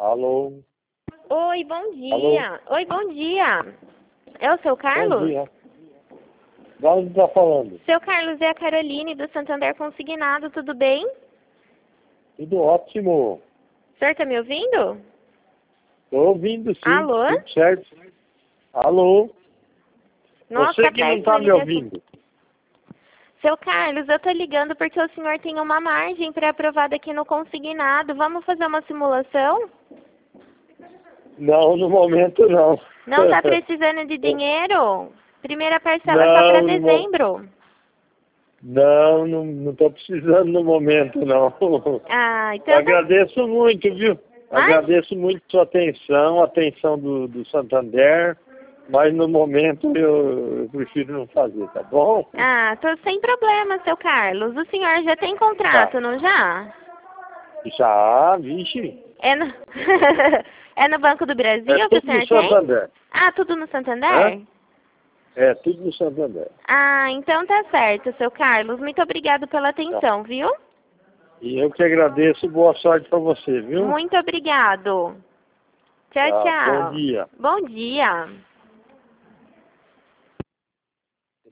Alô? Oi, bom Alô? dia. Oi, bom dia. É o seu Carlos? Bom dia. Da onde está falando? Seu Carlos, é a Caroline do Santander Consignado, tudo bem? Tudo ótimo. O senhor tá me ouvindo? Estou ouvindo, sim. Alô? Tudo certo. Alô? Nossa, Você tá que não perto está da me ligação. ouvindo. Seu Carlos, eu tô ligando porque o senhor tem uma margem pré-aprovada aqui no Consignado. Vamos fazer uma simulação? Não, no momento não. Não tá precisando de dinheiro? Primeira parcela só para dezembro. Não estou precisando no momento, não. Ah, Eu então... agradeço muito, viu? Mas... Agradeço muito sua atenção, a atenção do Santander, mas no momento eu prefiro não fazer, tá bom? Ah, tô sem problema, seu Carlos. O senhor já tem contrato, Tá. não já? Já, vixe. É no... é no Banco do Brasil É que o tudo no senhor tem? Santander. Ah, tudo no Hã? Santander? É tudo no Santander. Ah, então tá certo, seu Carlos. Muito obrigado pela Tá. atenção, viu? E eu que agradeço, boa sorte para você, viu? Muito obrigado. Tchau, Tá. Bom tchau. dia. Bom dia.